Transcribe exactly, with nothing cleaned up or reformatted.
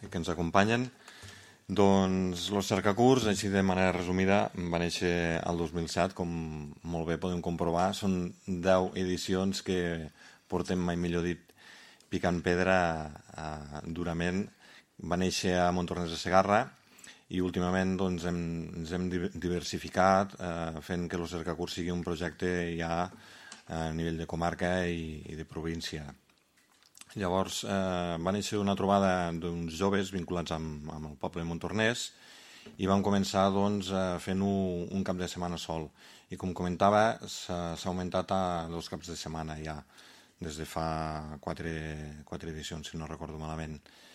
que ens acompanyen. Doncs Los Cercacurs, així de manera resumida, va néixer el dos mil set, com molt bé podem comprovar. Són deu edicions que portem, mai millor dit, picant pedra eh, durament. Va néixer a Montornès de Segarra i últimament doncs, hem, ens hem diversificat eh, fent que Los Cercacurs sigui un projecte ja a nivell de comarca i, i de província. Llavors eh, va néixer una trobada d'uns joves vinculats amb, amb el poble de Montornès i vam començar doncs, fent-ho un cap de setmana sol. I com comentava, s'ha augmentat a dos caps de setmana ja, des de fa quatre, quatre edicions, si no recordo malament.